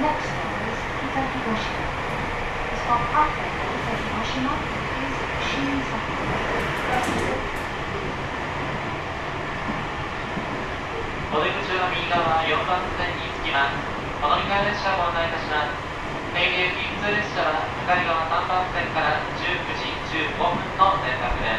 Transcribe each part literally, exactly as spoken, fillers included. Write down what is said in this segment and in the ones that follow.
next stop is Kita Hiroshima. The stop after Kita Hiroshima is Shin-Sapporo. お出口は右側よんばん線に着きます。お乗り換え列車をご案内いたします。京急キング列車は高井川さんばん線からじゅうくじじゅうごふんの連絡です。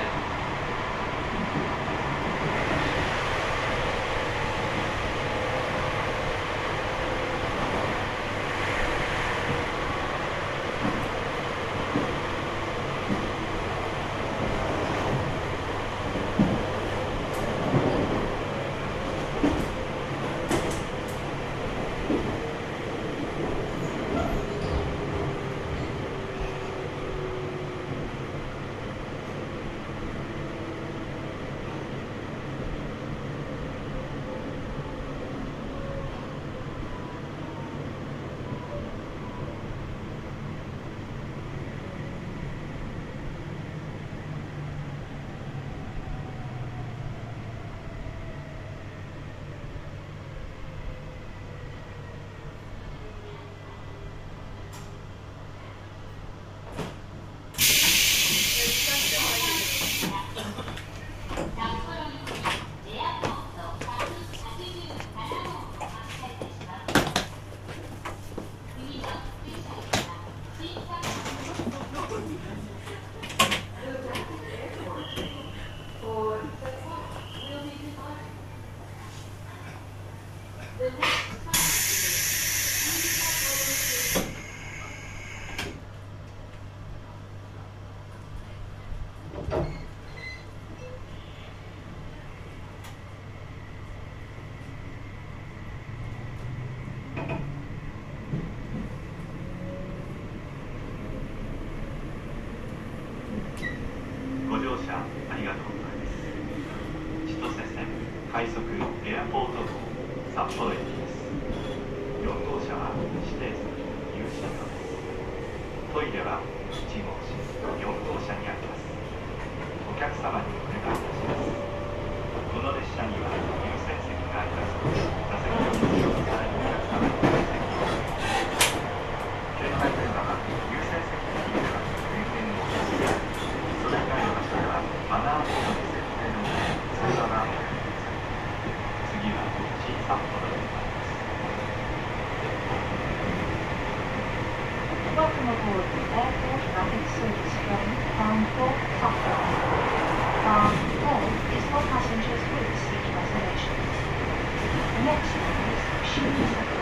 ご乗車ありがとうございます。千歳線快速エアポート号札幌駅です。よん号車は指定席有車座です。トイレはいち号車よん号車にあります。お客様にお願いいたします。この列車には優先席がありますので、座席をご利用されるお客様に優先席をお願いします。携帯電話は優先席に入れます電源を押してそれ以外の場所ではマナーボードに設定の通話がおやりください。次は新札幌でございます。 Welcome aboard the Airport Rapid Service train bound for Sapporo. Bar A is for passengers with seat reservations. The next stop is Shin-Sapporo.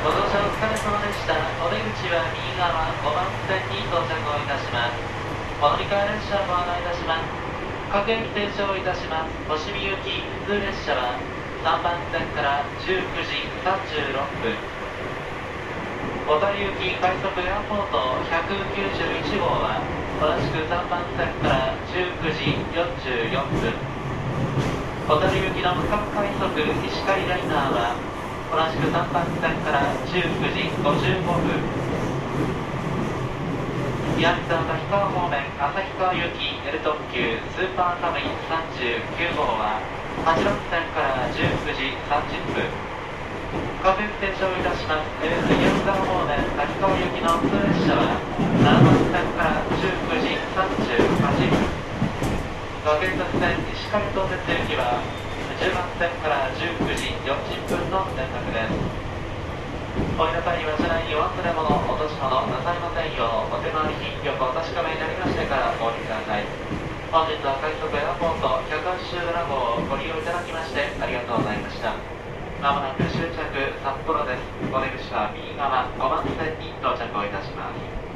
ご乗車お疲れ様でした。お出口は右側ごばん線に到着をいたします。お乗り換え列車をご案内いたします。各駅停車をいたします。星見行き普通列車はさんばん線からじゅうくじさんじゅうろっぷん。小樽行き快速エアポートひゃくきゅうじゅういち号は同じくさんばん線からじゅうくじよんじゅうよんぷん。小樽行きの各快速石狩ライナーは同じくさんばん線からじゅうくじごじゅうごふん。岩見沢滝川方面旭川行き L 特急スーパーカムイさんじゅうきゅう号ははちばん線からじゅうくじさんじゅっぷん。各駅停車をいたします。岩見沢方面滝川行きの普通列車はななばん線からじゅうくじさんじゅうはっぷん。各駅線石狩東鉄行きはじゅうばん線からじゅうくじよんじゅっぷんの連絡です。お降りの際には車内にお忘れ物、落とし物なさいませんようお手回り品よくお確かめになりましてからお降りください。本日は快速エアポートひゃくはちじゅうなな号をご利用いただきましてありがとうございました。まもなく終着札幌です。お出口は右側ごばん線に到着をいたします。